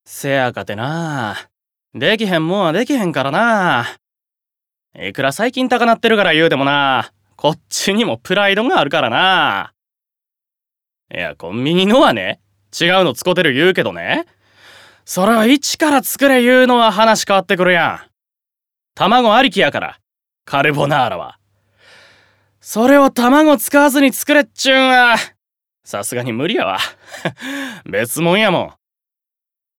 せやかてな。できへんもんはできへんからな。いくら最近高なってるから言うてもな、こっちにもプライドがあるからな。いや、コンビニのはね、違うの使うてる言うけどね。それは一から作れ言うのは話変わってくるやん。卵ありきやから、カルボナーラは。それを卵使わずに作れっちゅうんは、さすがに無理やわ。別もんやもん。